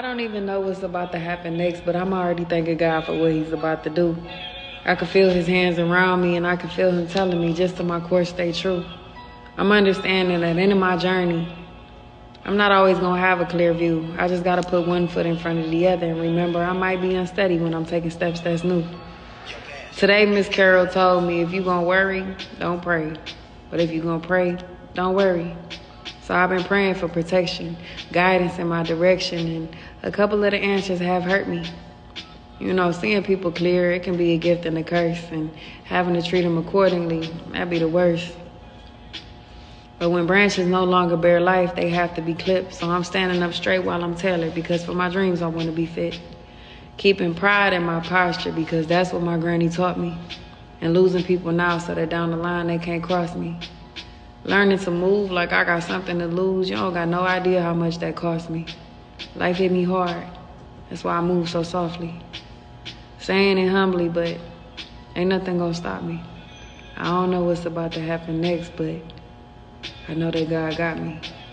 don't even know what's about to happen next, but I'm already thanking God for what he's about to do. I can feel his hands around me, and I can feel him telling me just to my course stay true. I'm understanding that in my journey, I'm not always going to have a clear view. I just got to put one foot in front of the other and remember I might be unsteady when I'm taking steps that's new. Today, Miss Carol told me if you're going to worry, don't pray. But if you're going to pray, don't worry. So I've been praying for protection, guidance in my direction, and a couple of the answers have hurt me. You know, seeing people clear, it can be a gift and a curse, and having to treat them accordingly, that'd be the worst. But when branches no longer bear life, they have to be clipped. So I'm standing up straight while I'm tailored, because for my dreams, I want to be fit. Keeping pride in my posture, because that's what my granny taught me. And losing people now so that down the line they can't cross me. Learning to move like I got something to lose, you don't got no idea how much that cost me. Life hit me hard. That's why I move so softly. Saying it humbly, but ain't nothing gonna stop me. I don't know what's about to happen next, but I know that God got me.